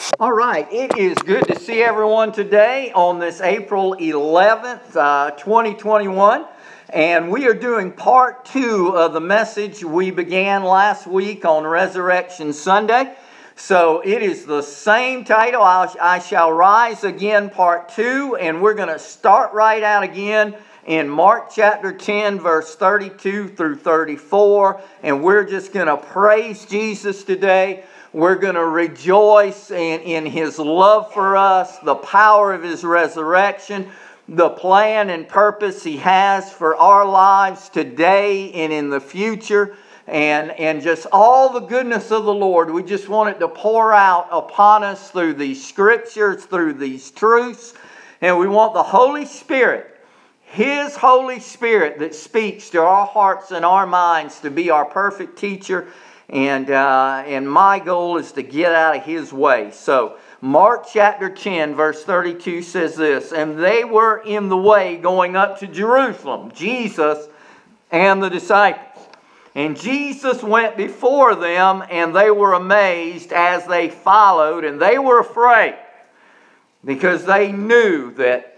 All right, it is good to see everyone today on this April 11th, 2021. And we are doing part 2 of the message we began last week on Resurrection Sunday. So it is the same title, I Shall Rise Again, part 2. And we're going to start right out again in Mark chapter 10, verse 32 through 34. And we're just going to praise Jesus today. We're going to rejoice in His love for us, the power of His resurrection, the plan and purpose He has for our lives today and in the future, and just all the goodness of the Lord. We just want it to pour out upon us through these scriptures, through these truths, and we want the Holy Spirit, His Holy Spirit that speaks to our hearts and our minds, to be our perfect teacher. And my goal is to get out of His way. So Mark chapter 10 verse 32 says this: "And they were in the way going up to Jerusalem, Jesus and the disciples. And Jesus went before them, and they were amazed as they followed, and they were afraid, because they knew that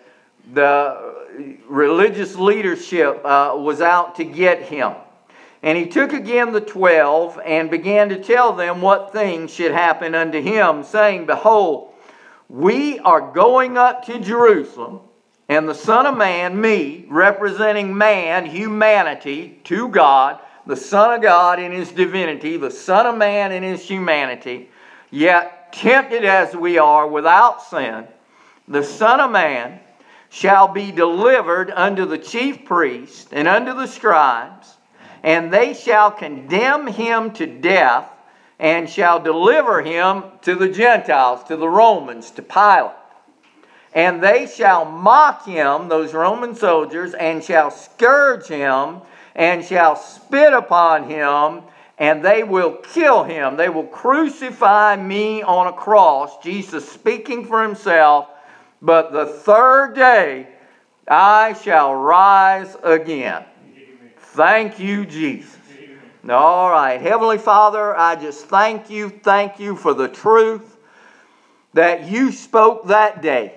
the religious leadership was out to get Him. And He took again the 12 and began to tell them what things should happen unto Him, saying, Behold, we are going up to Jerusalem, and the Son of Man," me, representing man, humanity, to God, the Son of God in His divinity, the Son of Man in His humanity, yet tempted as we are without sin, the Son of Man shall be delivered unto the chief priests and unto the scribes, and they shall condemn Him to death, and shall deliver Him to the Gentiles, to the Romans, to Pilate. And they shall mock Him," those Roman soldiers, "and shall scourge Him, and shall spit upon Him, and they will kill Him. They will crucify me on a cross." Jesus speaking for Himself. "But the third day I shall rise again." Thank you, Jesus. All right. Heavenly Father, I just thank you for the truth that You spoke that day.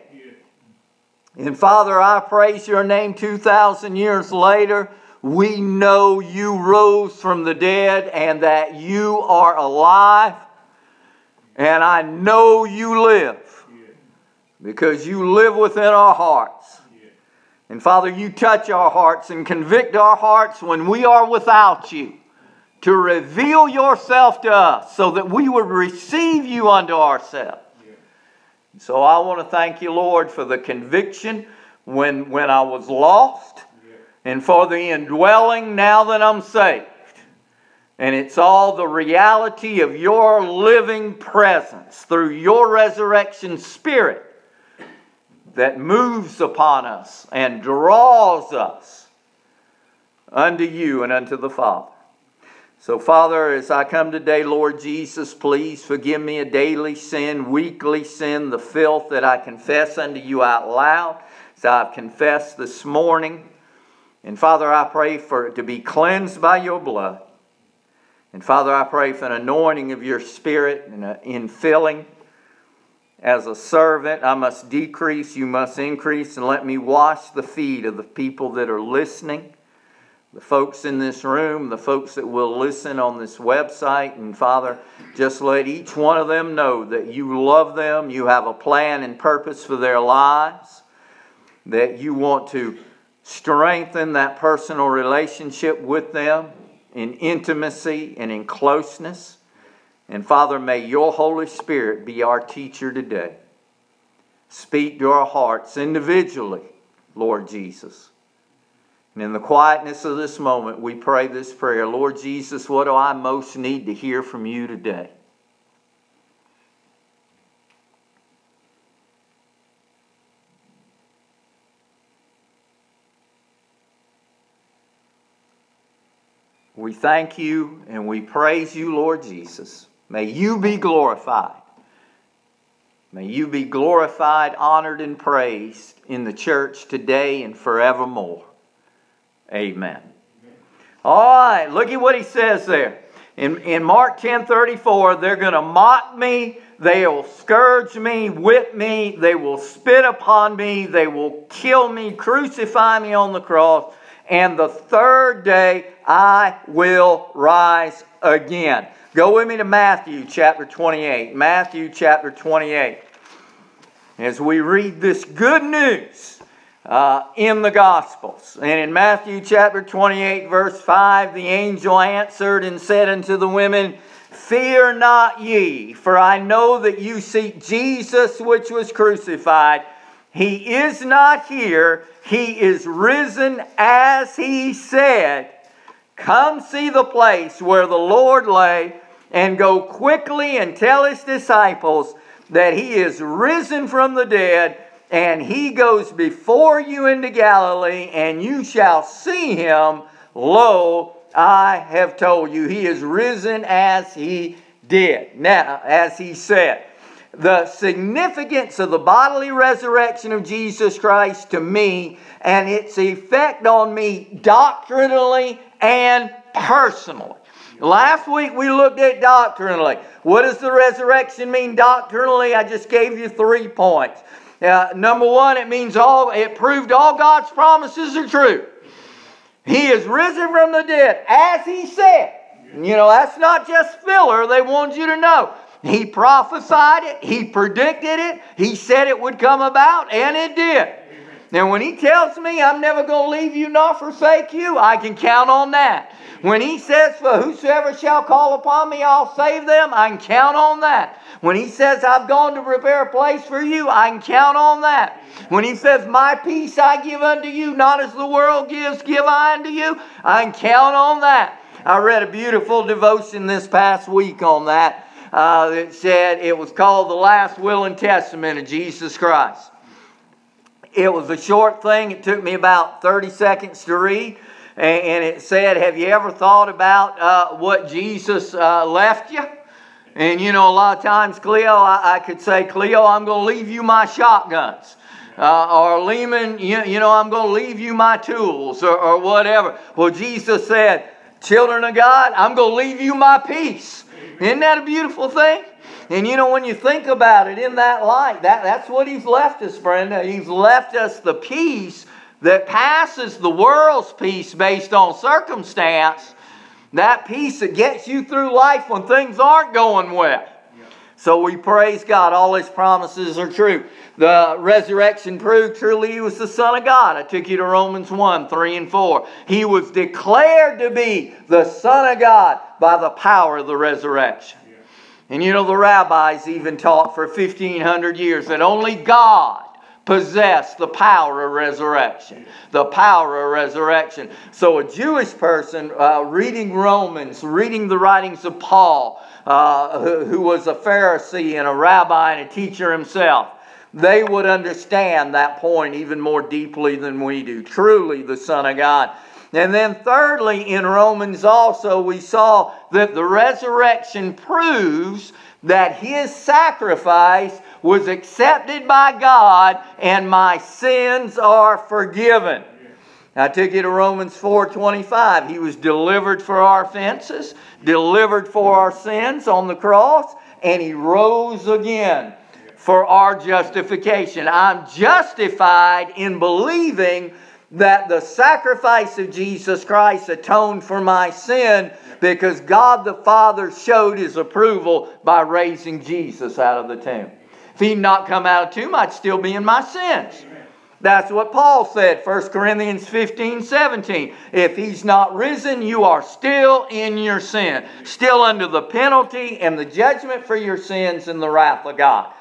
And Father, I praise Your name 2,000 years later. We know You rose from the dead and that You are alive. And I know You live, because You live within our hearts. And Father, You touch our hearts and convict our hearts when we are without You, to reveal Yourself to us so that we would receive You unto ourselves. So I want to thank You, Lord, for the conviction when I was lost, and for the indwelling now that I'm saved. And it's all the reality of Your living presence through Your resurrection Spirit that moves upon us and draws us unto You and unto the Father. So, Father, as I come today, Lord Jesus, please forgive me a daily sin, weekly sin, the filth that I confess unto You out loud, as I've confessed this morning. And Father, I pray for it to be cleansed by Your blood. And Father, I pray for an anointing of Your Spirit and an infilling. As a servant, I must decrease, You must increase, and let me wash the feet of the people that are listening, the folks in this room, the folks that will listen on this website. And Father, just let each one of them know that You love them, You have a plan and purpose for their lives, that You want to strengthen that personal relationship with them in intimacy and in closeness. And Father, may Your Holy Spirit be our teacher today. Speak to our hearts individually, Lord Jesus. And in the quietness of this moment, we pray this prayer. Lord Jesus, what do I most need to hear from You today? We thank You and we praise You, Lord Jesus. May You be glorified. May You be glorified, honored, and praised in the church today and forevermore. Amen. All right, look at what he says there. In Mark 10:34, they're going to mock me, they will scourge me, whip me, they will spit upon me, they will kill me, crucify me on the cross, and the third day I will rise again. Go with me to Matthew chapter 28. Matthew chapter 28. As we read this good news in the Gospels. And in Matthew chapter 28 verse 5, the angel answered and said unto the women, Fear not ye, for I know that you seek Jesus which was crucified. He is not here, he is risen as he said. Come see the place where the Lord lay, and go quickly and tell his disciples that he is risen from the dead, and he goes before you into Galilee, and you shall see him. Lo, I have told you, he is risen as he did. Now, as he said, the significance of the bodily resurrection of Jesus Christ to me and its effect on me doctrinally and personally. Last week we looked at doctrinally. What does the resurrection mean doctrinally? I just gave you 3 points. Number one, it proved all God's promises are true. He is risen from the dead, as he said. That's not just filler. They want you to know. He prophesied it. He predicted it. He said it would come about, and it did. Now, when he tells me I'm never going to leave you nor forsake you, I can count on that. When he says, For whosoever shall call upon me, I'll save them, I can count on that. When he says, I've gone to prepare a place for you, I can count on that. When he says, My peace I give unto you, not as the world gives, give I unto you, I can count on that. I read a beautiful devotion this past week on that. It said it was called The Last Will and Testament of Jesus Christ. It was a short thing. It took me about 30 seconds to read. And it said, have you ever thought about what Jesus left you? And a lot of times, Cleo, I could say, Cleo, I'm going to leave you my shotguns. Or Lehman, I'm going to leave you my tools or whatever. Well, Jesus said, children of God, I'm going to leave you my peace. Isn't that a beautiful thing? And when you think about it in that light, that's what he's left us, Brenda. He's left us the peace that passes the world's peace based on circumstance. That peace that gets you through life when things aren't going well. So we praise God. All his promises are true. The resurrection proved truly he was the Son of God. I took you to Romans 1, 3 and 4. He was declared to be the Son of God by the power of the resurrection. And the rabbis even taught for 1,500 years that only God possessed the power of resurrection. The power of resurrection. So a Jewish person reading Romans, reading the writings of Paul, who was a Pharisee and a rabbi and a teacher himself, they would understand that point even more deeply than we do. Truly the Son of God. And then thirdly, in Romans also, we saw that the resurrection proves that his sacrifice was accepted by God and my sins are forgiven. I took you to Romans 4:25. He was delivered for our offenses, delivered for our sins on the cross, and he rose again for our justification. I'm justified in believing that the sacrifice of Jesus Christ atoned for my sin because God the Father showed his approval by raising Jesus out of the tomb. If he'd not come out of the tomb, I'd still be in my sins. That's what Paul said, 1 Corinthians 15:17. If he's not risen, you are still in your sin. Still under the penalty and the judgment for your sins and the wrath of God.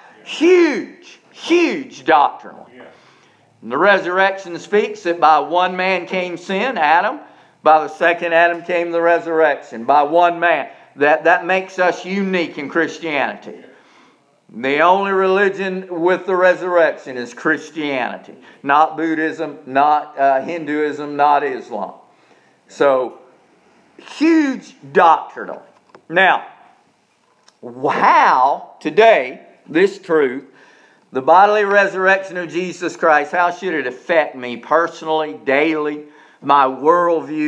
Huge, huge doctrinal. And the resurrection speaks that by one man came sin, Adam. By the second Adam came the resurrection. By one man. That makes us unique in Christianity. The only religion with the resurrection is Christianity. Not Buddhism, not Hinduism, not Islam. So, huge doctrinal. Now, how today, this truth, the bodily resurrection of Jesus Christ, how should it affect me personally, daily, my worldview,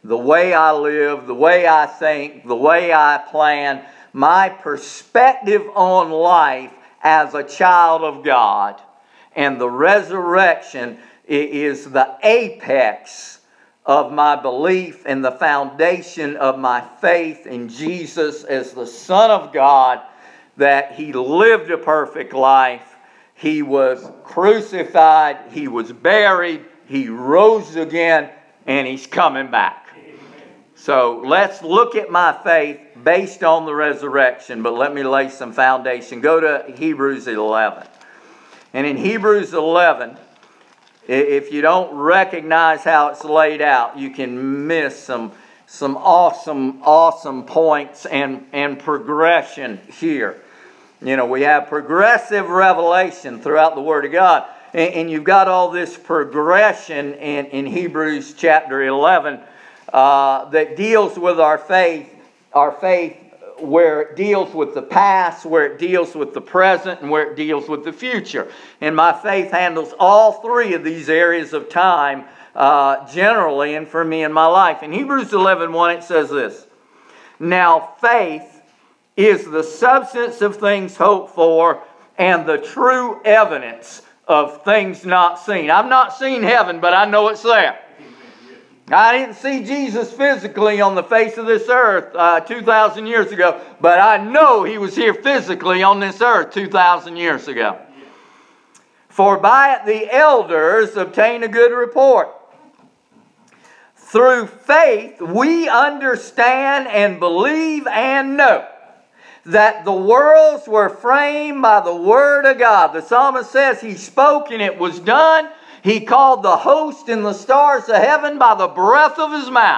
the way I live, the way I think, the way I plan, my perspective on life as a child of God. And the resurrection is the apex of my belief and the foundation of my faith in Jesus as the Son of God, that He lived a perfect life, He was crucified, He was buried, He rose again, and He's coming back. So let's look at my faith based on the resurrection, but let me lay some foundation. Go to Hebrews 11. And in Hebrews 11, if you don't recognize how it's laid out, you can miss some awesome points and progression here. You know, we have progressive revelation throughout the Word of God. And you've got all this progression in Hebrews chapter 11 that deals with our faith where it deals with the past, where it deals with the present, and where it deals with the future. And my faith handles all three of these areas of time generally and for me in my life. In Hebrews 11:1 it says this, "Now faith is the substance of things hoped for and the true evidence of things not seen." I've not seen heaven, but I know it's there. I didn't see Jesus physically on the face of this earth 2,000 years ago, but I know He was here physically on this earth 2,000 years ago. "For by it the elders obtained a good report. Through faith we understand and believe and know that the worlds were framed by the Word of God." The psalmist says He spoke and it was done. He called the host and the stars of heaven by the breath of His mouth.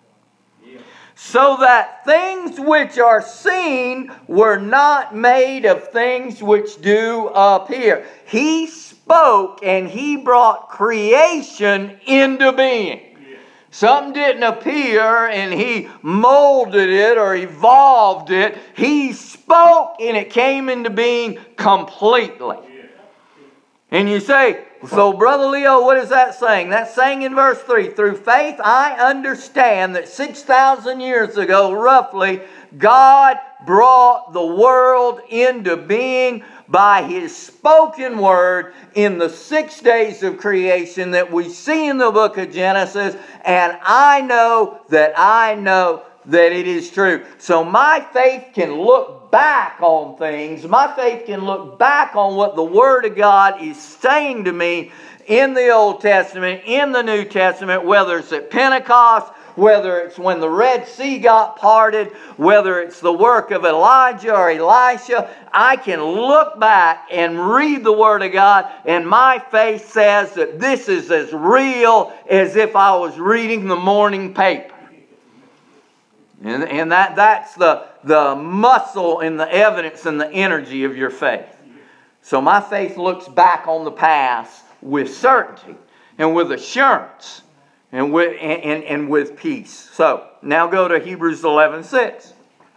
So that things which are seen were not made of things which do appear. He spoke and He brought creation into being. Something didn't appear and He molded it or evolved it. He spoke and it came into being completely. And you say, so Brother Leo, what is that saying? That's saying in verse 3, "Through faith I understand that 6,000 years ago, roughly, God brought the world into being by His spoken word in the 6 days of creation that we see in the book of Genesis, and I know that it is true." So my faith can look back on things. My faith can look back on what the Word of God is saying to me in the Old Testament, in the New Testament, whether it's at Pentecost, whether it's when the Red Sea got parted, whether it's the work of Elijah or Elisha. I can look back and read the Word of God, and my faith says that this is as real as if I was reading the morning paper. And that's the muscle and the evidence and the energy of your faith. So my faith looks back on the past with certainty and with assurance and with peace. So now go to Hebrews 11:6.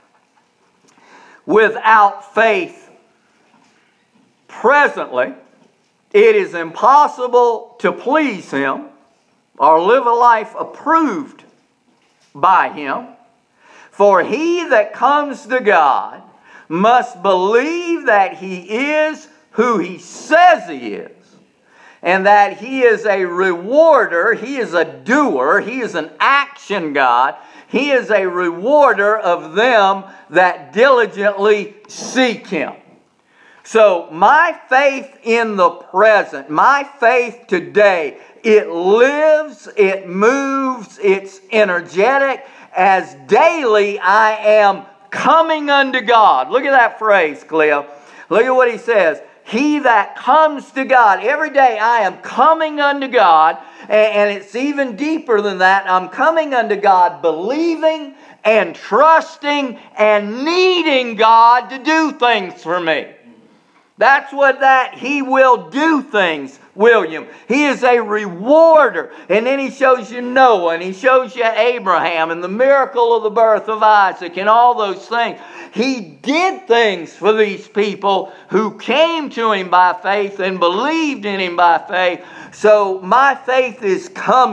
"Without faith, presently, it is impossible to please Him or live a life approved by Him. For he that comes to God must believe that He is who He says He is, and that He is a rewarder. He is a doer. He is an action God. He is a rewarder of them that diligently seek Him." So my faith in the present, my faith today, it lives, it moves, it's energetic, as daily I am coming unto God. Look at that phrase, Cleo. Look at what he says. He that comes to God. Every day I am coming unto God, and it's even deeper than that. I'm coming unto God believing and trusting and needing God to do things for me. That's what He will do things, William. He is a rewarder. And then He shows you Noah, and He shows you Abraham, and the miracle of the birth of Isaac, and all those things. He did things for these people who came to Him by faith and believed in Him by faith. So my faith is coming.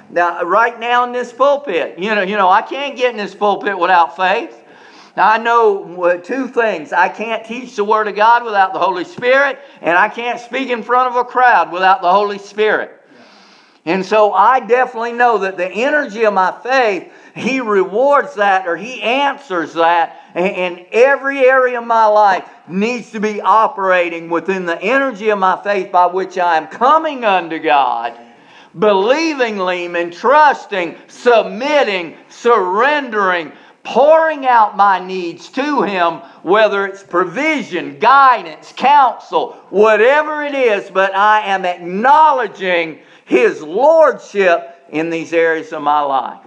Now, right now in this pulpit, I can't get in this pulpit without faith. Now, I know two things. I can't teach the Word of God without the Holy Spirit, and I can't speak in front of a crowd without the Holy Spirit. And so I definitely know that the energy of my faith, He rewards that, or He answers that, and every area of my life needs to be operating within the energy of my faith by which I am coming unto God, believingly and trusting, submitting, surrendering, pouring out my needs to Him, whether it's provision, guidance, counsel, whatever it is, but I am acknowledging His lordship in these areas of my life.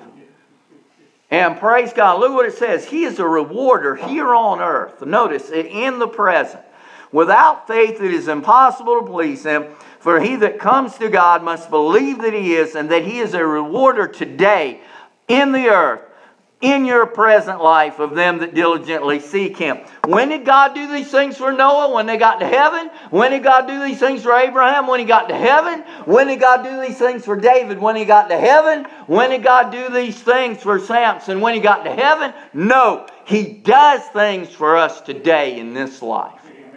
And praise God, look what it says. He is a rewarder here on earth. Notice, in the present. Without faith it is impossible to please Him, for he that comes to God must believe that He is, and that He is a rewarder today in the earth, in your present life, of them that diligently seek Him. When did God do these things for Noah? When they got to heaven? When did God do these things for Abraham? When he got to heaven? When did God do these things for David? When he got to heaven? When did God do these things for Samson? When he got to heaven? No. He does things for us today in this life.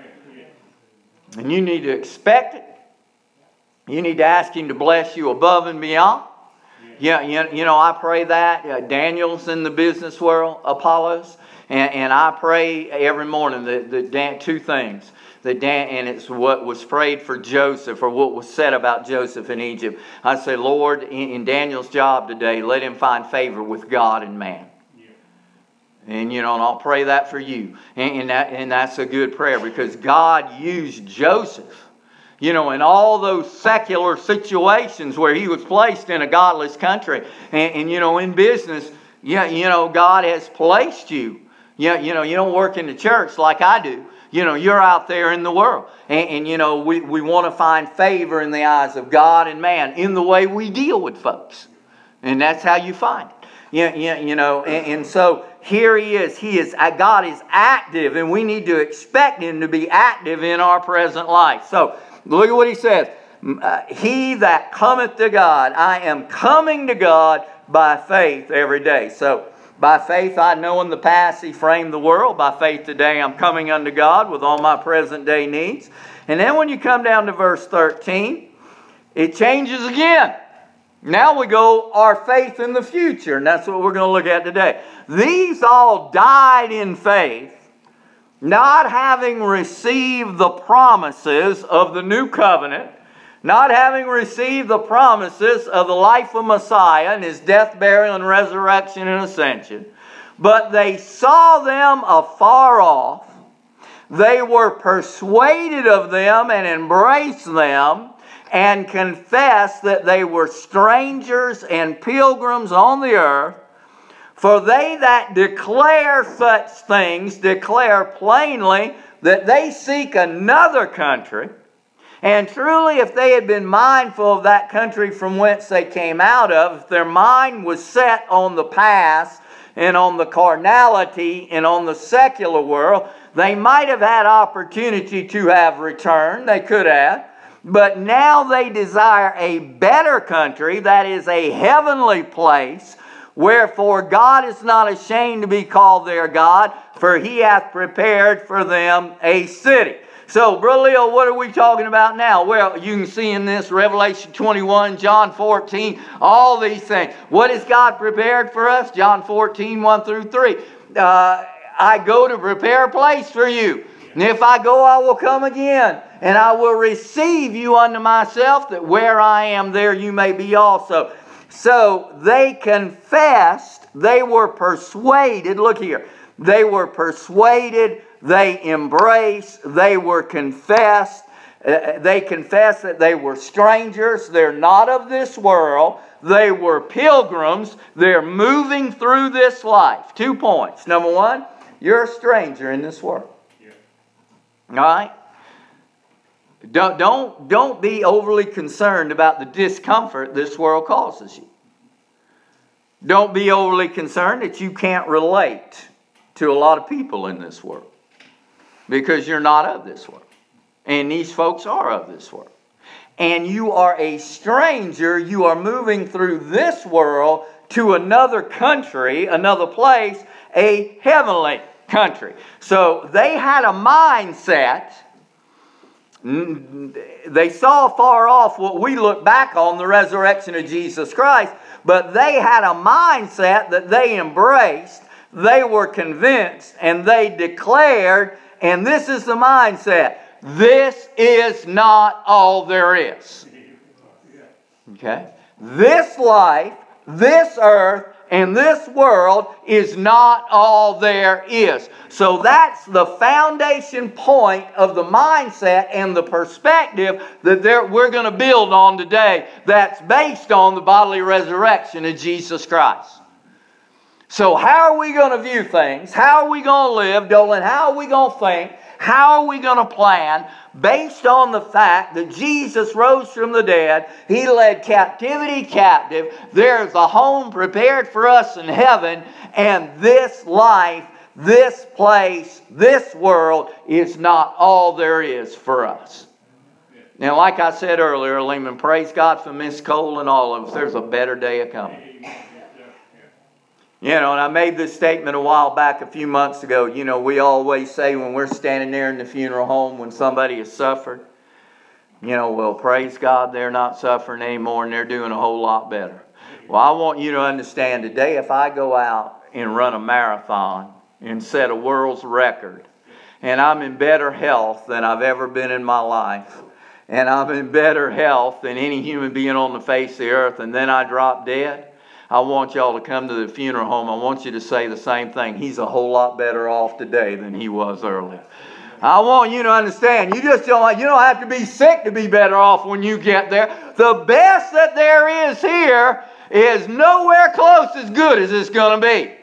And you need to expect it. You need to ask Him to bless you above and beyond. Yeah, I pray that. Daniel's in the business world, Apollos. And I pray every morning that two things. And it's what was prayed for Joseph, or what was said about Joseph in Egypt. I say, Lord, in Daniel's job today, let him find favor with God and man. And and I'll pray that for you. And that's a good prayer, because God used Joseph, in all those secular situations where he was placed in a godless country. And in business, God has placed you. You don't work in the church like I do. You're out there in the world. And we want to find favor in the eyes of God and man in the way we deal with folks. And that's how you find it. And so here He is. God is active, and we need to expect Him to be active in our present life. So, look at what He says. He that cometh to God, I am coming to God by faith every day. So, by faith I know in the past He framed the world. By faith today I'm coming unto God with all my present day needs. And then when you come down to verse 13, it changes again. Now we go, our faith in the future. And that's what we're going to look at today. These all died in faith, not having received the promises of the new covenant, not having received the promises of the life of Messiah and His death, burial, and resurrection and ascension, but they saw them afar off. They were persuaded of them and embraced them, and confessed that they were strangers and pilgrims on the earth. For they that declare such things declare plainly that they seek another country. And truly, if they had been mindful of that country from whence they came out of, if their mind was set on the past and on the carnality and on the secular world, they might have had opportunity to have returned. They could have. But now they desire a better country, that is a heavenly place. Wherefore God is not ashamed to be called their God, for He hath prepared for them a city. So, Brother Leo, what are we talking about now? Well, you can see in this Revelation 21, John 14, all these things. What has God prepared for us? John 14, 1 through 3. I go to prepare a place for you. And if I go, I will come again, and I will receive you unto myself, that where I am, there you may be also. So they confessed, they were persuaded. Look here. They were persuaded, they embraced, they were confessed. They confessed that they were strangers. They're not of this world. They were pilgrims. They're moving through this life. 2 points. Number one, you're a stranger in this world. All right? Don't be overly concerned about the discomfort this world causes you. Don't be overly concerned that you can't relate to a lot of people in this world, because you're not of this world. And these folks are of this world. and you are a stranger. You are moving through this world to another country, another place, a heavenly country. So they had a mindset. They saw far off what we look back on, the resurrection of Jesus Christ, but they had a mindset that they embraced, they were convinced, and they declared, and this is the mindset: this is not all there is. Okay? This life, this earth, and this world is not all there is. So that's the foundation point of the mindset and the perspective that we're going to build on today, that's based on the bodily resurrection of Jesus Christ. So how are we going to view things? How are we going to live, Dolan? How are we going to think? How are we going to plan? Based on the fact that Jesus rose from the dead, He led captivity captive. There's a home prepared for us in heaven, and this life, this place, this world is not all there is for us. Now, like I said earlier, Lehman, praise God for Miss Cole and all of us. There's a better day coming. You know, and I made this statement a while back, a few months ago. You know, we always say when we're standing there in the funeral home when somebody has suffered, you know, well, praise God, they're not suffering anymore and they're doing a whole lot better. Well, I want you to understand today, if I go out and run a marathon and set a world's record, and I'm in better health than I've ever been in my life, and I'm in better health than any human being on the face of the earth, and then I drop dead, I want y'all to come to the funeral home. I want you to say the same thing. He's a whole lot better off today than he was earlier. I want you to understand, you don't have to be sick to be better off when you get there. The best that there is here is nowhere close as good as it's going to be,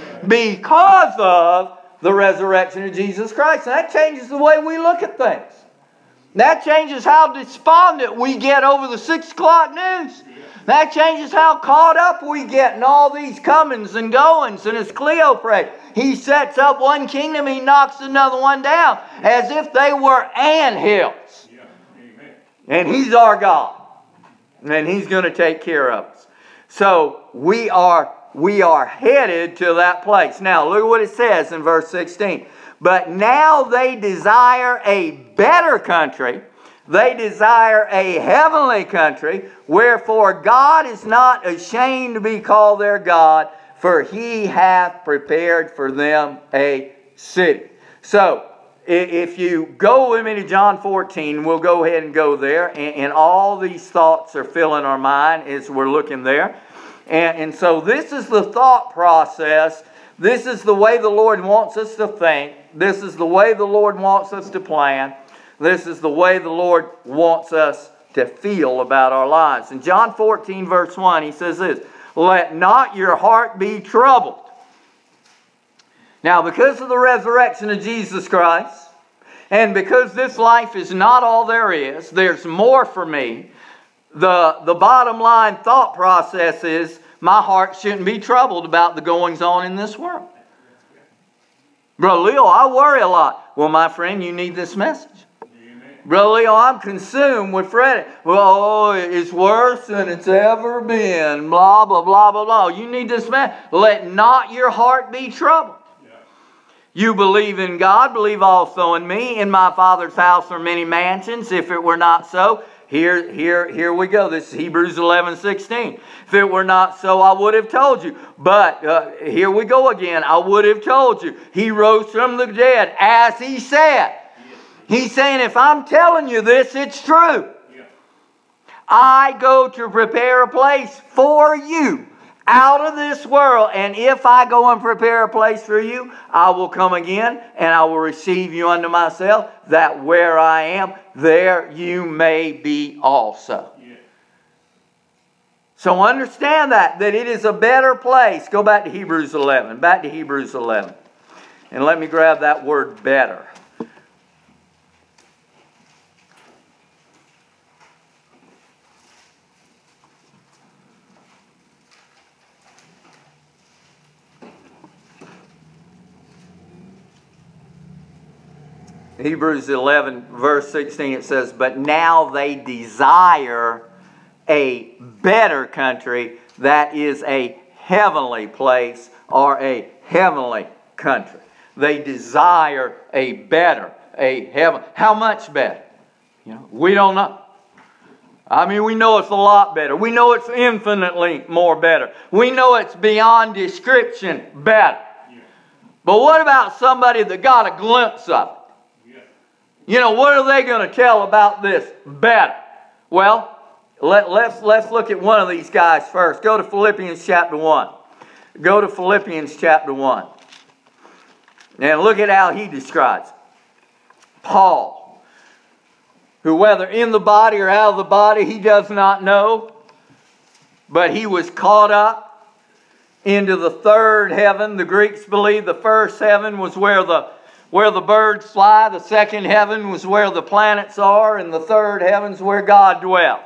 because of the resurrection of Jesus Christ. And that changes the way we look at things. That changes how despondent we get over the 6 o'clock news. That changes how caught up we get in all these comings and goings. And as Cleo prayed, He sets up one kingdom, He knocks another one down, as if they were anthills. Yeah. And He's our God. And He's going to take care of us. So we are headed to that place. Now look at what it says in verse 16. But now they desire a better country. They desire a heavenly country, wherefore God is not ashamed to be called their God, for He hath prepared for them a city. So, if you go with me to John 14, we'll go ahead and go there, and all these thoughts are filling our mind as we're looking there. And so this is the thought process. This is the way the Lord wants us to think. This is the way the Lord wants us to plan. This is the way the Lord wants us to feel about our lives. In John 14, verse 1, He says this: let not your heart be troubled. Now, because of the resurrection of Jesus Christ, and because this life is not all there is, there's more for me, the bottom line thought process is my heart shouldn't be troubled about the goings on in this world. Brother Leo, I worry a lot. Well, my friend, you need this message. Brother Leo, I'm consumed with fretting. Well, it's worse than it's ever been. Blah, blah, blah, blah, blah. You need this message. Let not your heart be troubled. You believe in God, believe also in me. In my Father's house are many mansions. If it were not so, here we go. This is Hebrews 11:16. If it were not so, I would have told you. But here we go again. I would have told you. He rose from the dead, as He said. He's saying, if I'm telling you this, it's true. I go to prepare a place for you out of this world. And if I go and prepare a place for you, I will come again and I will receive you unto myself, that where I am, there you may be also. So understand that it is a better place. Go back to Hebrews 11. Back to Hebrews 11. And let me grab that word better. Hebrews 11 verse 16 it says, but now they desire a better country that is a heavenly place or a heavenly country. They desire a better, a heaven. How much better? We don't know. I mean, we know it's a lot better. We know it's infinitely more better. We know it's beyond description better. But what about somebody that got a glimpse of it? What are they going to tell about this better? Well, let's look at one of these guys first. Go to Philippians chapter 1. Go to Philippians chapter 1. And look at how he describes it. Paul, who whether in the body or out of the body, he does not know, but he was caught up into the third heaven. The Greeks believe the first heaven was where the birds fly, the second heaven was where the planets are, and the third heaven's where God dwells.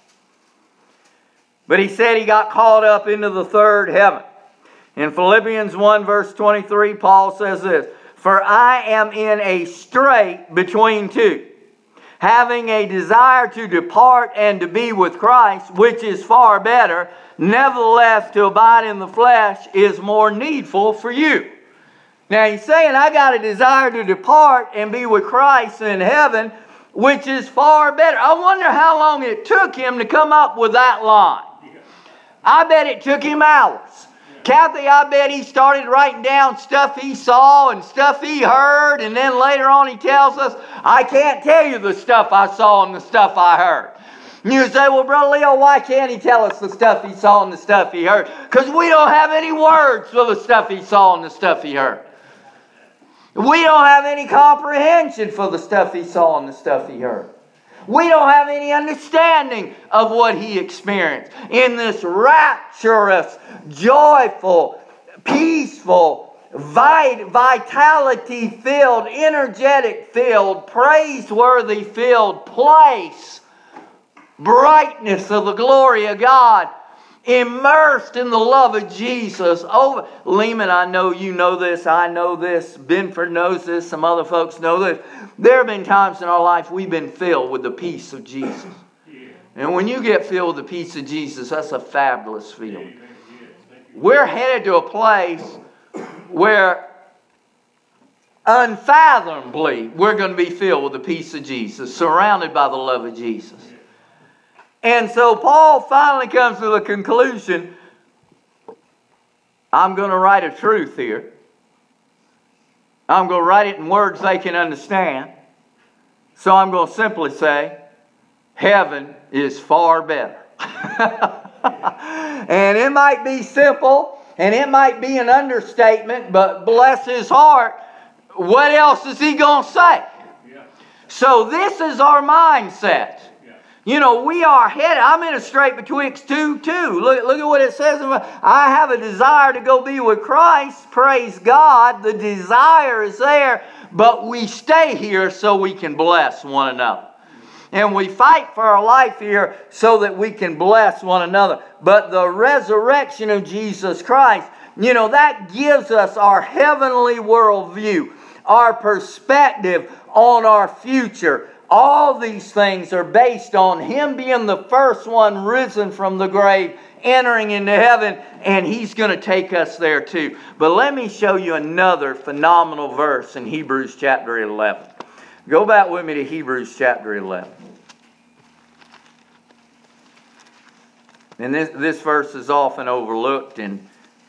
But he said he got caught up into the third heaven. In Philippians 1 verse 23, Paul says this, for I am in a strait between two, having a desire to depart and to be with Christ, which is far better. Nevertheless, to abide in the flesh is more needful for you. Now he's saying, I got a desire to depart and be with Christ in heaven, which is far better. I wonder how long it took him to come up with that line. I bet it took him hours. Kathy, I bet he started writing down stuff he saw and stuff he heard, and then later on he tells us, I can't tell you the stuff I saw and the stuff I heard. And you say, well, Brother Leo, why can't he tell us the stuff he saw and the stuff he heard? Because we don't have any words for the stuff he saw and the stuff he heard. We don't have any comprehension for the stuff he saw and the stuff he heard. We don't have any understanding of what he experienced in this rapturous, joyful, peaceful, vitality-filled, energetic-filled, praiseworthy-filled place. Brightness of the glory of God. Immersed in the love of Jesus. Oh, Lehman, I know you know this. I know this. Benford knows this. Some other folks know this. There have been times in our life we've been filled with the peace of Jesus. And when you get filled with the peace of Jesus, that's a fabulous feeling. We're headed to a place where unfathomably we're going to be filled with the peace of Jesus, surrounded by the love of Jesus. And so Paul finally comes to the conclusion, I'm going to write a truth here. I'm going to write it in words they can understand. So I'm going to simply say, heaven is far better. And it might be simple, and it might be an understatement, but bless his heart, what else is he going to say? Yeah. So this is our mindset. We are headed. I'm in a strait betwixt two. Look at what it says. I have a desire to go be with Christ. Praise God. The desire is there. But we stay here so we can bless one another. And we fight for our life here so that we can bless one another. But the resurrection of Jesus Christ, that gives us our heavenly worldview. Our perspective on our future. All these things are based on Him being the first one risen from the grave, entering into heaven, and He's going to take us there too. But let me show you another phenomenal verse in Hebrews chapter 11. Go back with me to Hebrews chapter 11. And this verse is often overlooked, and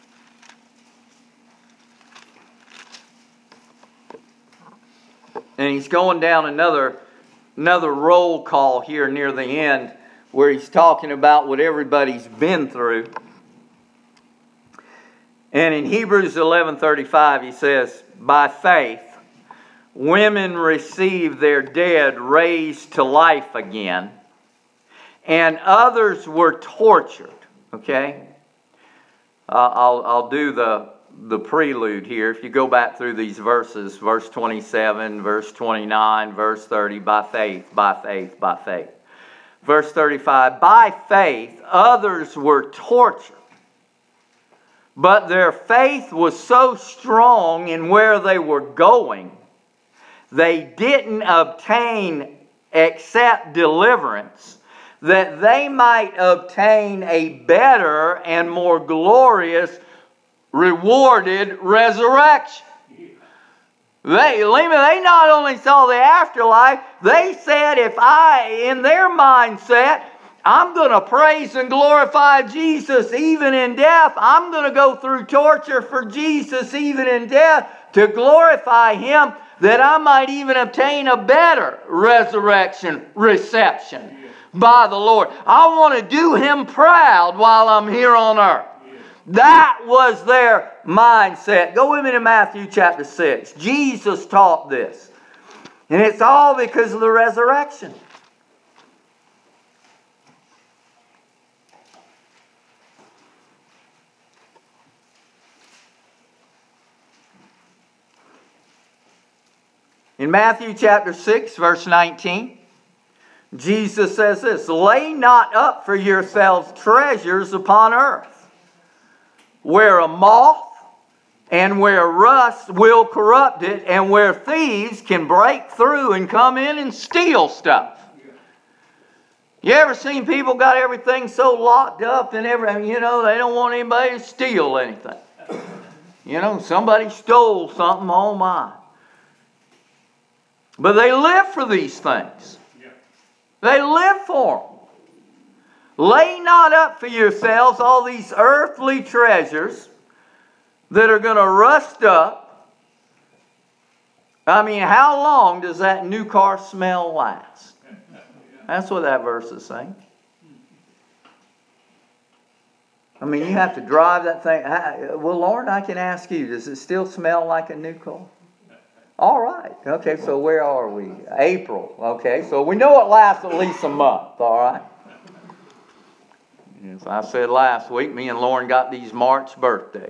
he's going down another roll call here near the end where he's talking about what everybody's been through. And in Hebrews 11:35 he says, by faith, women received their dead raised to life again, and others were tortured. Okay? I'll do the prelude here. If you go back through these verses, verse 27, verse 29, verse 30, by faith, by faith, by faith. Verse 35, by faith others were tortured, but their faith was so strong in where they were going they didn't obtain except deliverance, that they might obtain a better and more glorious rewarded resurrection. They not only saw the afterlife, they said, in their mindset, I'm going to praise and glorify Jesus even in death. I'm going to go through torture for Jesus even in death to glorify Him, that I might even obtain a better resurrection reception by the Lord. I want to do Him proud while I'm here on earth. That was their mindset. Go with me to Matthew chapter 6. Jesus taught this. And it's all because of the resurrection. In Matthew chapter 6, verse 19, Jesus says this, "Lay not up for yourselves treasures upon earth, where a moth and where rust will corrupt it, and where thieves can break through and come in and steal stuff." You ever seen people got everything so locked up and everything, they don't want anybody to steal anything. Somebody stole something, oh my. But they live for these things. They live for them. Lay not up for yourselves all these earthly treasures that are going to rust up. I mean, how long does that new car smell last? That's what that verse is saying. I mean, you have to drive that thing. Well, Lauren, I can ask you, does it still smell like a new car? All right. Okay, so where are we? April. Okay, so we know it lasts at least a month, all right? As I said last week, me and Lauren got these March birthdays.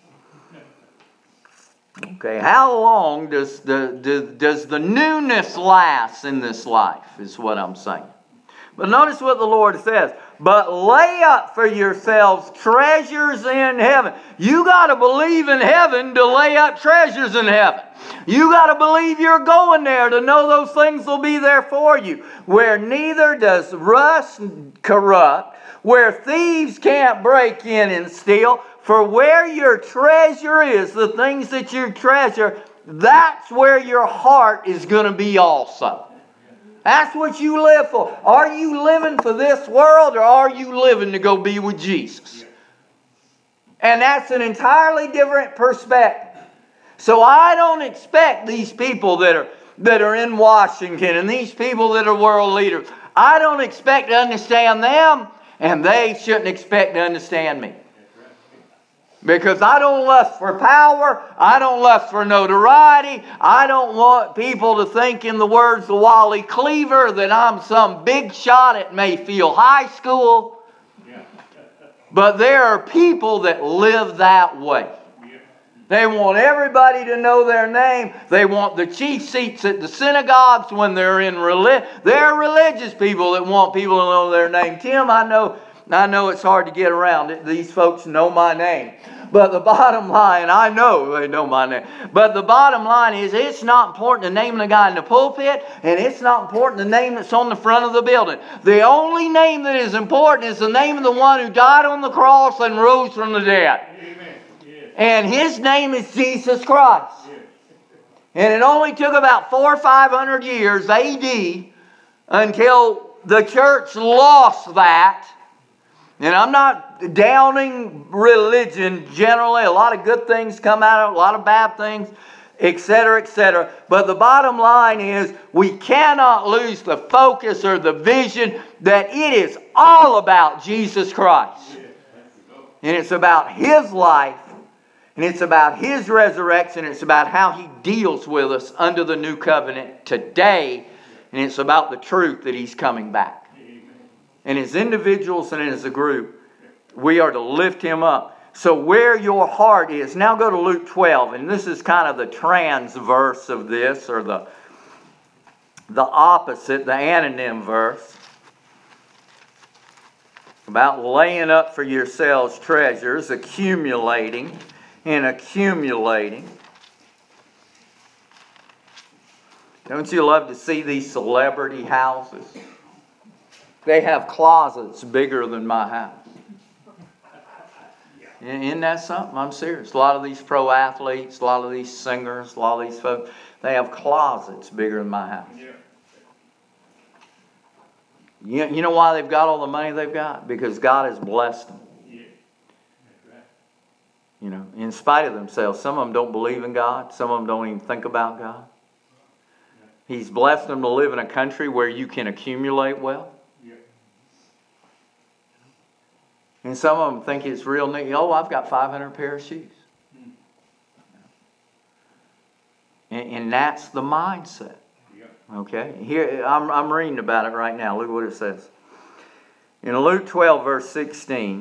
Okay, how long does the newness last in this life, is what I'm saying. But notice what the Lord says. "But lay up for yourselves treasures in heaven." You got to believe in heaven to lay up treasures in heaven. You got to believe you're going there to know those things will be there for you. "Where neither does rust corrupt, where thieves can't break in and steal. For where your treasure is," the things that you treasure, "that's where your heart is going to be also." That's what you live for. Are you living for this world, or are you living to go be with Jesus? And that's an entirely different perspective. So I don't expect these people that are in Washington and these people that are world leaders, I don't expect to understand them, and they shouldn't expect to understand me. Because I don't lust for power. I don't lust for notoriety. I don't want people to think, in the words of Wally Cleaver, that I'm some big shot at Mayfield High School. But there are people that live that way. They want everybody to know their name. They want the chief seats at the synagogues when they're in religion. There are religious people that want people to know their name. Tim, I know it's hard to get around it. These folks know my name. But the bottom line, I know they know my name. But the bottom line is, it's not important the name of the guy in the pulpit, and it's not important the name that's on the front of the building. The only name that is important is the name of the one who died on the cross and rose from the dead. Amen. Yes. And His name is Jesus Christ. Yes. And it only took about 400 or 500 years AD until the church lost that. And I'm not downing religion generally. A lot of good things come out of it, a lot of bad things, etc., etc. But the bottom line is, we cannot lose the focus or the vision that it is all about Jesus Christ. And it's about His life, and it's about His resurrection, it's about how He deals with us under the new covenant today, and it's about the truth that He's coming back. And as individuals and as a group, we are to lift Him up. So where your heart is. Now go to Luke 12. And this is kind of the trans verse of this, or the opposite, the anonym verse. About laying up for yourselves treasures, accumulating and accumulating. Don't you love to see these celebrity houses? They have closets bigger than my house. Isn't that something? I'm serious. A lot of these pro athletes, a lot of these singers, a lot of these folks, they have closets bigger than my house. You know why they've got all the money they've got? Because God has blessed them. You know, in spite of themselves. Some of them don't believe in God. Some of them don't even think about God. He's blessed them to live in a country where you can accumulate wealth. And some of them think it's real neat. Oh, I've got 500 pair of shoes. And that's the mindset. Okay? Here, I'm reading about it right now. Look what it says. In Luke 12, verse 16,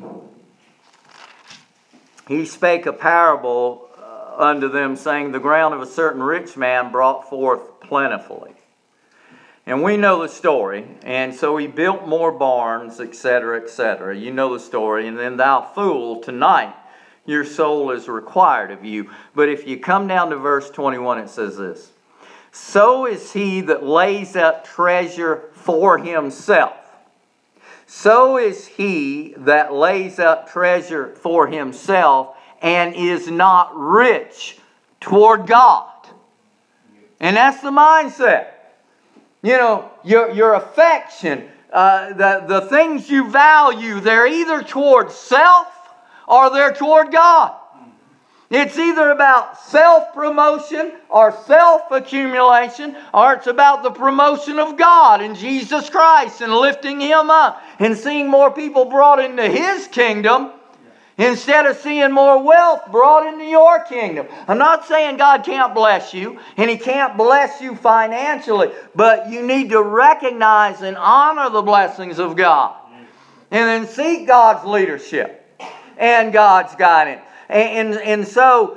he spake a parable unto them, saying, the ground of a certain rich man brought forth plentifully. And we know the story. And so he built more barns, etc., etc. You know the story. And then, thou fool, tonight your soul is required of you. But if you come down to verse 21, it says this. So is he that lays up treasure for himself. So is he that lays up treasure for himself and is not rich toward God. And that's the mindset. You know, your affection, the things you value, they're either toward self or they're toward God. It's either about self-promotion or self-accumulation, or it's about the promotion of God and Jesus Christ and lifting Him up and seeing more people brought into His kingdom instead of seeing more wealth brought into your kingdom. I'm not saying God can't bless you and He can't bless you financially, but you need to recognize and honor the blessings of God and then seek God's leadership and God's guidance. And so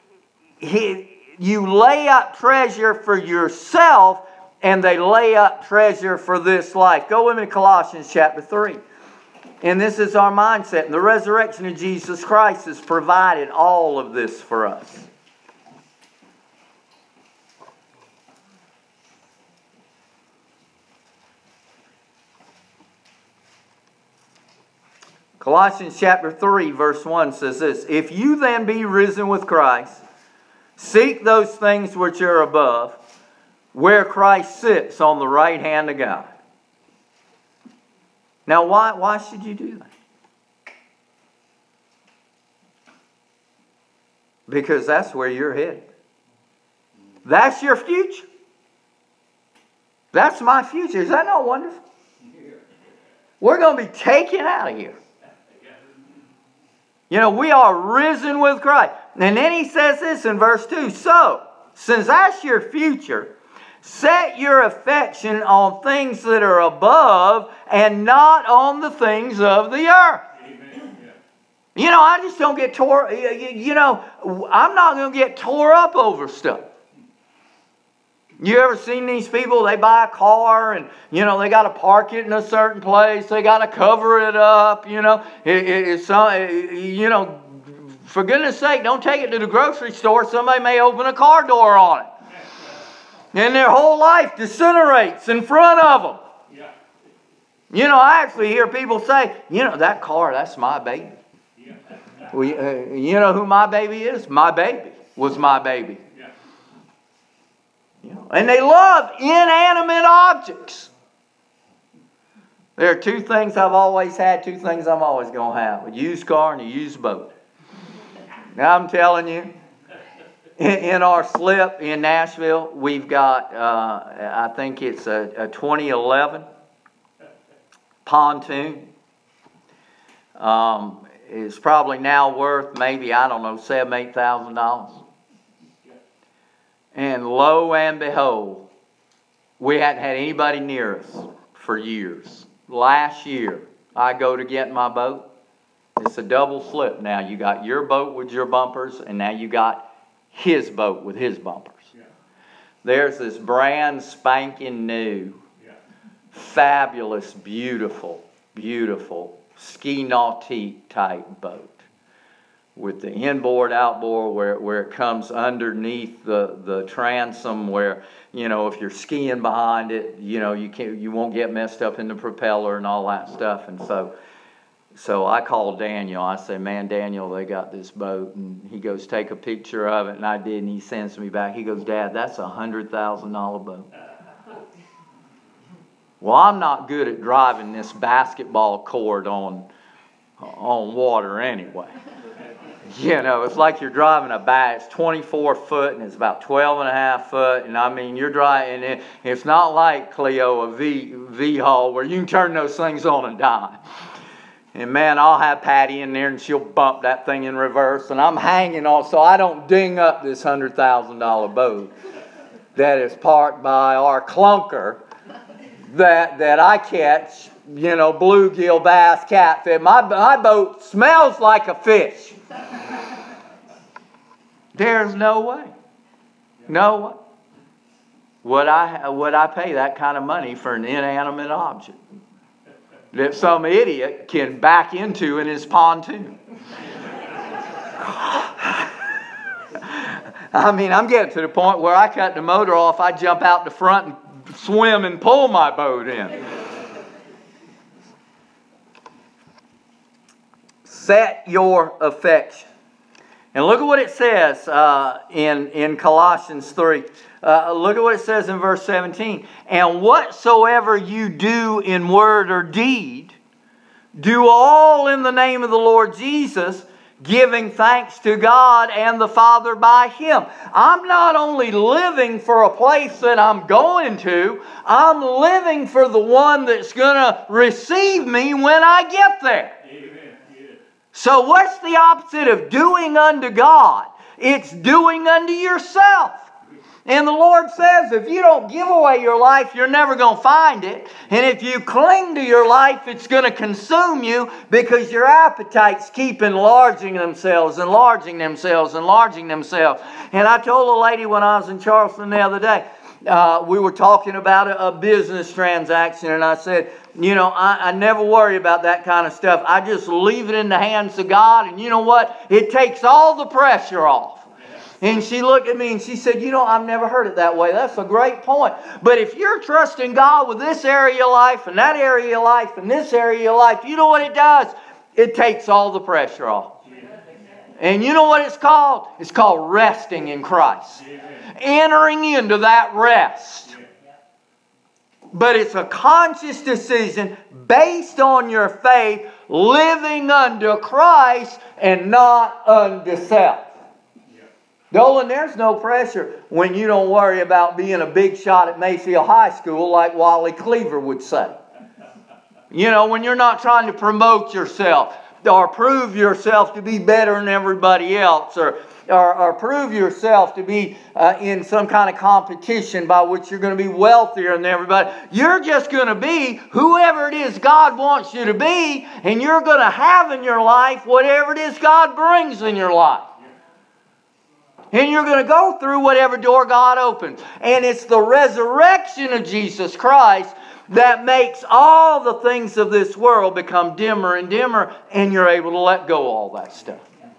you lay up treasure for yourself, and they lay up treasure for this life. Go with me to Colossians chapter 3. And this is our mindset. And the resurrection of Jesus Christ has provided all of this for us. Colossians chapter 3 verse 1 says this. If you then be risen with Christ, seek those things which are above, where Christ sits on the right hand of God. Now why should you do that? Because that's where you're headed. That's your future. That's my future. Is that not wonderful? We're going to be taken out of here. You know, we are risen with Christ. And then he says this in verse 2. So, since that's your future, set your affection on things that are above and not on the things of the earth. Amen. You know, I just don't get tore, I'm not going to get tore up over stuff. You ever seen these people? They buy a car and, they got to park it in a certain place. They got to cover it up, for goodness sake, don't take it to the grocery store. Somebody may open a car door on it. And their whole life disintegrates in front of them. Yeah. I actually hear people say, that car, that's my baby. Yeah. Well, you know who my baby is? My baby was my baby. And they love inanimate objects. There are two things I've always had, two things I'm always going to have. A used car and a used boat. Now I'm telling you, in our slip in Nashville, we've got, I think it's a 2011 pontoon. It's probably now worth maybe, $7,000, $8,000. And lo and behold, we hadn't had anybody near us for years. Last year, I go to get my boat. It's a double slip now. You got your boat with your bumpers, and now you got his boat with his bumpers. Yeah. There's this brand spanking new, fabulous, beautiful ski nautique type boat. with the inboard, outboard, where it comes underneath the transom, where, if you're skiing behind it, you won't get messed up in the propeller and all that stuff. And so I called Daniel. I said, man, Daniel, they got this boat. And he goes, take a picture of it. And I did, and he sends me back. He goes, Dad, that's a $100,000 boat. Well, I'm not good at driving this basketball court on water anyway. It's like you're driving a bat. It's 24 foot and it's about 12 and a half foot. And I mean, you're driving it. It's not like Clio, a V-Haul, where you can turn those things on a dime. And man, I'll have Patty in there and she'll bump that thing in reverse. And I'm hanging on so I don't ding up this $100,000 boat that is parked by our clunker that I catch, bluegill, bass, catfish. My boat smells like a fish. There's no way. No way. Would I pay that kind of money for an inanimate object that some idiot can back into in his pontoon? I mean, I'm getting to the point where I cut the motor off, I jump out the front and swim and pull my boat in. Set your affection. And look at what it says in Colossians 3. Look at what it says in verse 17. And whatsoever you do in word or deed, do all in the name of the Lord Jesus, giving thanks to God and the Father by Him. I'm not only living for a place that I'm going to, I'm living for the one that's going to receive me when I get there. Amen. So what's the opposite of doing unto God? It's doing unto yourself. And the Lord says, if you don't give away your life, you're never going to find it. And if you cling to your life, it's going to consume you because your appetites keep enlarging themselves. And I told a lady when I was in Charleston the other day, we were talking about a business transaction, and I said, I never worry about that kind of stuff. I just leave it in the hands of God, and you know what? It takes all the pressure off. And she looked at me and she said, I've never heard it that way. That's a great point. But if you're trusting God with this area of life and that area of life and this area of life, you know what it does? It takes all the pressure off. And you know what it's called? It's called resting in Christ. Entering into that rest. But it's a conscious decision based on your faith, living unto Christ and not unto self. Dolan, there's no pressure when you don't worry about being a big shot at Mayfield High School like Wally Cleaver would say. When you're not trying to promote yourself or prove yourself to be better than everybody else or prove yourself to be in some kind of competition by which you're going to be wealthier than everybody. You're just going to be whoever it is God wants you to be, and you're going to have in your life whatever it is God brings in your life. And you're going to go through whatever door God opens. And it's the resurrection of Jesus Christ that makes all the things of this world become dimmer and dimmer, and you're able to let go of all that stuff.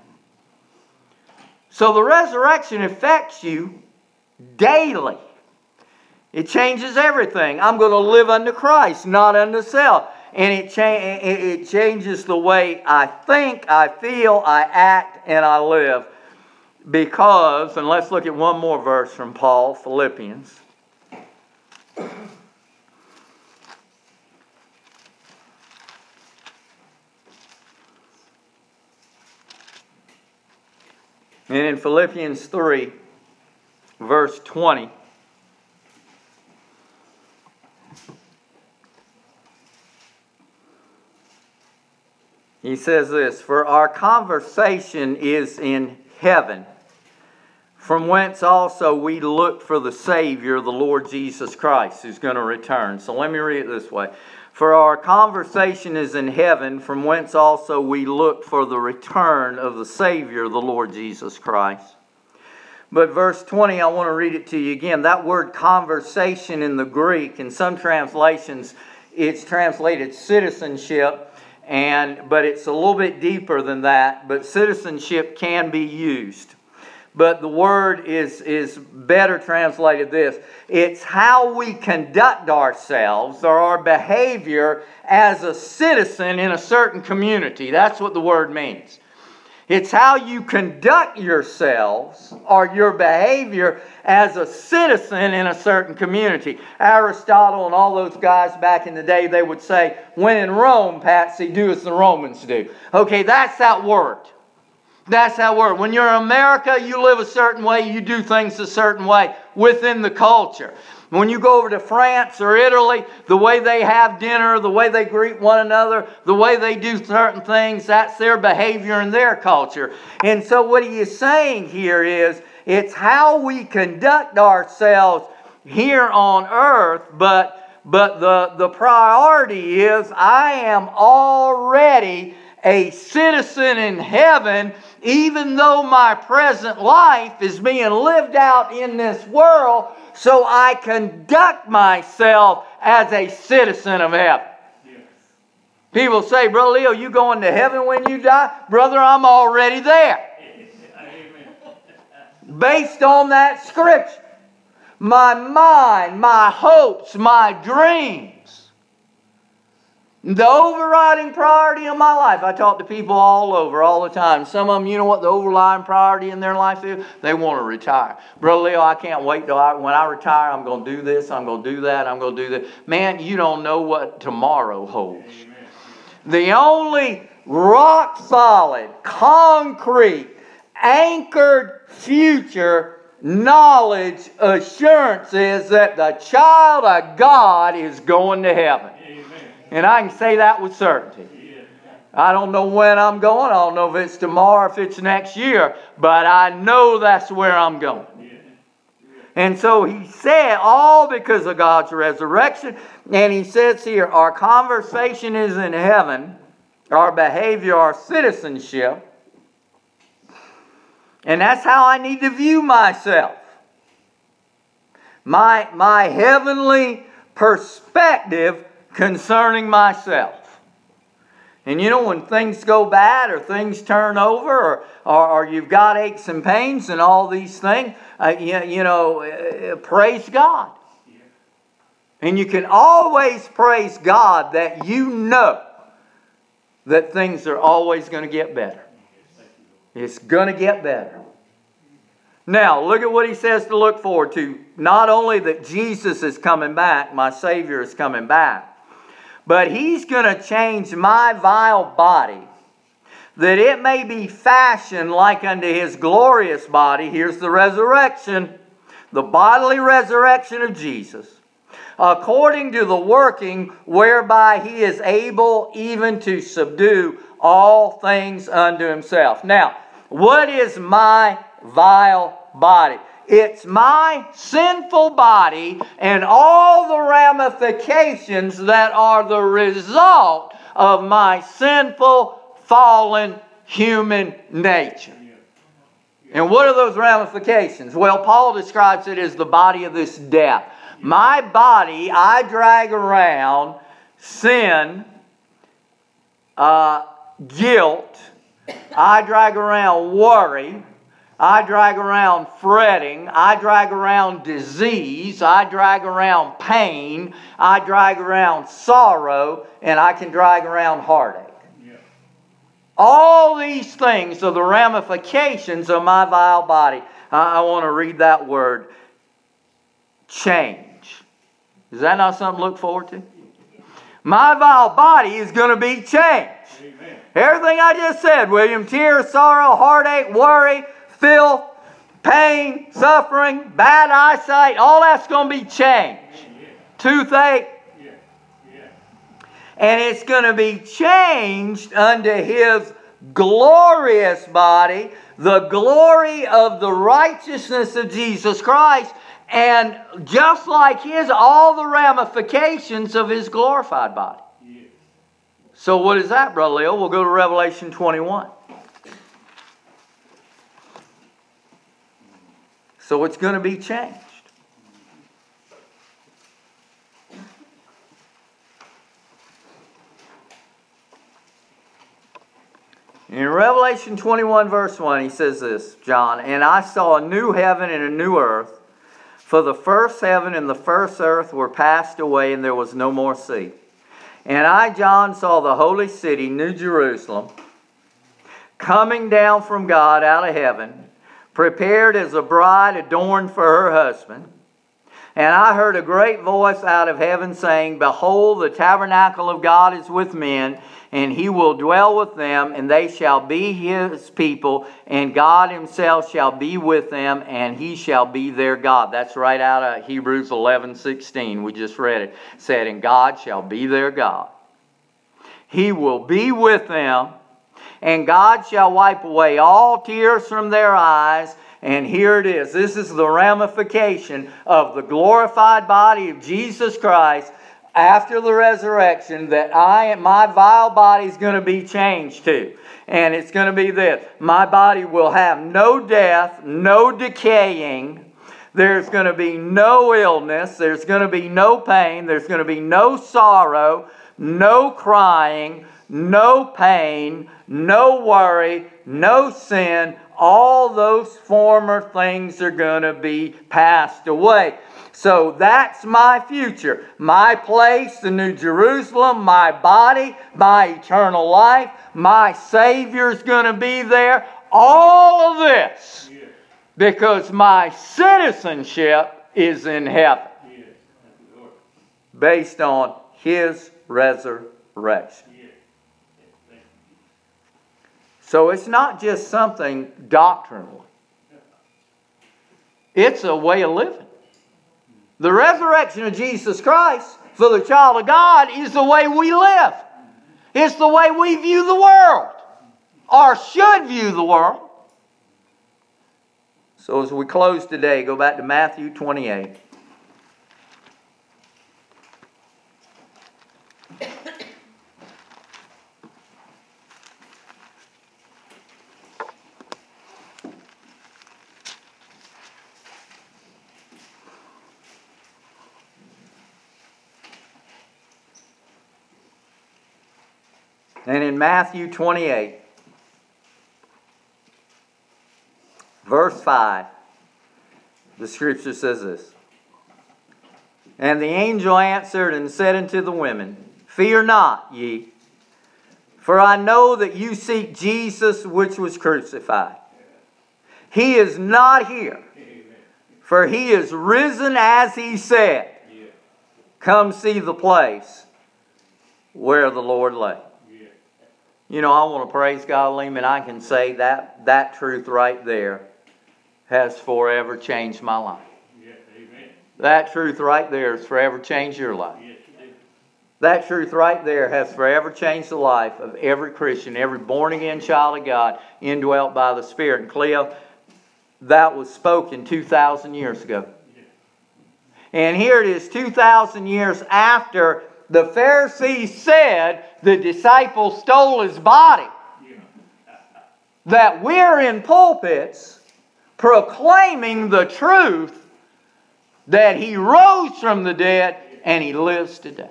So the resurrection affects you daily. It changes everything. I'm going to live unto Christ, not unto self. And it changes the way I think, I feel, I act, and I live. Because, and let's look at one more verse from Paul, Philippians. And in Philippians 3, verse 20, he says this, "For our conversation is in heaven, from whence also we look for the Savior, the Lord Jesus Christ, who's going to return." So let me read it this way. "For our conversation is in heaven, from whence also we look for the return of the Savior, the Lord Jesus Christ." But verse 20, I want to read it to you again. That word conversation in the Greek, in some translations, it's translated citizenship. but it's a little bit deeper than that. But citizenship can be used. But the word is better translated this. It's how we conduct ourselves or our behavior as a citizen in a certain community. That's what the word means. It's how you conduct yourselves or your behavior as a citizen in a certain community. Aristotle and all those guys back in the day, they would say, when in Rome, Patsy, do as the Romans do. Okay, that's that word. That's that word. When you're in America, you live a certain way, you do things a certain way within the culture. When you go over to France or Italy, the way they have dinner, the way they greet one another, the way they do certain things, that's their behavior and their culture. And so what he is saying here is, it's how we conduct ourselves here on earth, but the priority is, I am already a citizen in heaven, even though my present life is being lived out in this world, so I conduct myself as a citizen of heaven. Yes. People say, Brother Leo, you going to heaven when you die? Brother, I'm already there. Based on that scripture. My mind, my hopes, my dreams. The overriding priority of my life. I talk to people all over, all the time. Some of them, you know what the overriding priority in their life is? They want to retire. Brother Leo, I can't wait till when I retire, I'm going to do this, I'm going to do that, I'm going to do that. Man, you don't know what tomorrow holds. Amen. The only rock solid, concrete, anchored future knowledge, assurance is that the child of God is going to heaven. And I can say that with certainty. I don't know when I'm going. I don't know if it's tomorrow, if it's next year. But I know that's where I'm going. And so he said, all because of God's resurrection. And he says here, our conversation is in heaven. Our behavior, our citizenship. And that's how I need to view myself. My heavenly perspective concerning myself. And you know, when things go bad or things turn over or you've got aches and pains and all these things, praise God. And you can always praise God that you know that things are always going to get better. It's going to get better. Now, look at what he says to look forward to. Not only that Jesus is coming back, my Savior is coming back, but He's going to change my vile body, that it may be fashioned like unto His glorious body. Here's the resurrection, the bodily resurrection of Jesus, according to the working whereby He is able even to subdue all things unto Himself. Now, what is my vile body? It's my sinful body and all the ramifications that are the result of my sinful, fallen human nature. And what are those ramifications? Well, Paul describes it as the body of this death. My body, I drag around sin, guilt, I drag around worry, I drag around fretting, I drag around disease, I drag around pain, I drag around sorrow, and I can drag around heartache. Yeah. All these things are the ramifications of my vile body. I want to read that word, change. Is that not something to look forward to? My vile body is going to be changed. Amen. Everything I just said, William, tears, sorrow, heartache, worry, filth, pain, suffering, bad eyesight, all that's going to be changed. Yeah. Toothache. Yeah. Yeah. And it's going to be changed unto His glorious body, the glory of the righteousness of Jesus Christ, and just like His, all the ramifications of His glorified body. Yeah. So what is that, Brother Leo? We'll go to Revelation 21. So it's going to be changed. In Revelation 21 verse 1, he says this, John, "And I saw a new heaven and a new earth, for the first heaven and the first earth were passed away, and there was no more sea. And I, John, saw the holy city, New Jerusalem, coming down from God out of heaven, prepared as a bride adorned for her husband. And I heard a great voice out of heaven saying, Behold, the tabernacle of God is with men, and He will dwell with them, and they shall be His people, and God Himself shall be with them, and He shall be their God." That's right out of Hebrews 11:16. We just read it. It said, "And God shall be their God. He will be with them, and God shall wipe away all tears from their eyes." And here it is. This is the ramification of the glorified body of Jesus Christ after the resurrection that my vile body is going to be changed to. And it's going to be this. My body will have no death, no decaying. There's going to be no illness. There's going to be no pain. There's going to be no sorrow, no crying, no pain, no worry, no sin. All those former things are going to be passed away. So that's my future. My place, the New Jerusalem, my body, my eternal life, my Savior's going to be there. All of this because my citizenship is in heaven based on His resurrection. So it's not just something doctrinal. It's a way of living. The resurrection of Jesus Christ for the child of God is the way we live. It's the way we view the world, or should view the world. So as we close today, go back to Matthew 28. And in Matthew 28, verse 5, the scripture says this. "And the angel answered and said unto the women, Fear not ye, for I know that you seek Jesus which was crucified. He is not here, for He is risen as He said. Come see the place where the Lord lay." You know, I want to praise God, Lehman. I can say that truth right there has forever changed my life. Yes, amen. That truth right there has forever changed your life. Yes, that truth right there has forever changed the life of every Christian, every born-again child of God, indwelt by the Spirit. And Cleo, that was spoken 2,000 years ago. Yes. And here it is 2,000 years after the Pharisees said the disciples stole His body. That we're in pulpits proclaiming the truth that He rose from the dead and He lives today.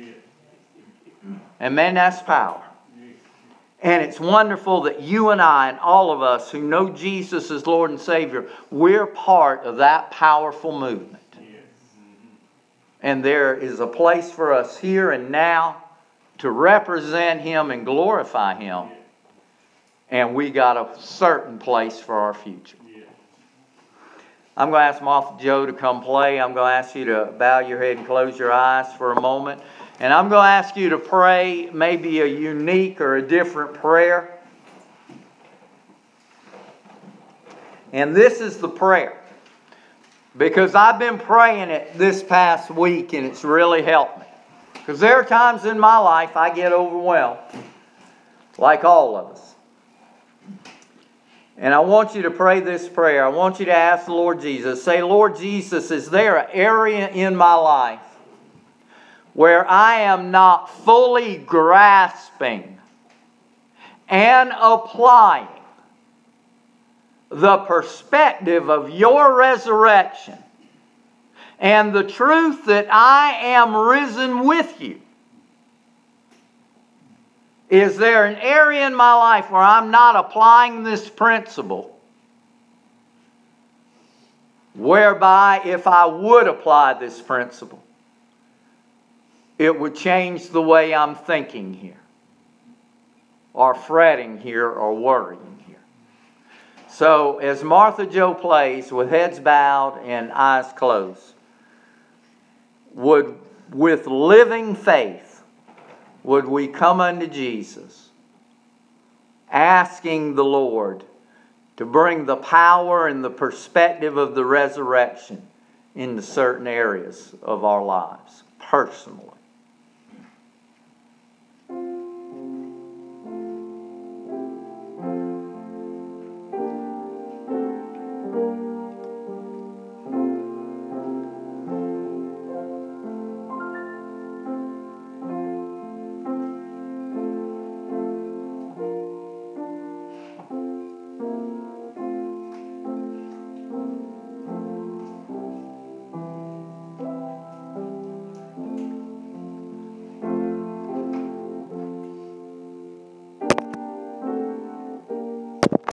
And man, that's power. And it's wonderful that you and I and all of us who know Jesus as Lord and Savior, we're part of that powerful movement. And there is a place for us here and now to represent Him and glorify Him. And we got a certain place for our future. I'm going to ask Martha Joe to come play. I'm going to ask you to bow your head and close your eyes for a moment. And I'm going to ask you to pray maybe a unique or a different prayer. And this is the prayer. Because I've been praying it this past week and it's really helped me. Because there are times in my life I get overwhelmed. Like all of us. And I want you to pray this prayer. I want you to ask the Lord Jesus. Say, Lord Jesus, is there an area in my life where I am not fully grasping and applying the perspective of your resurrection and the truth that I am risen with you? Is there an area in my life where I'm not applying this principle, whereby if I would apply this principle, it would change the way I'm thinking here, or fretting here, or worrying here? So as Martha Joe plays with heads bowed and eyes closed, with living faith, would we come unto Jesus, asking the Lord to bring the power and the perspective of the resurrection into certain areas of our lives, personally?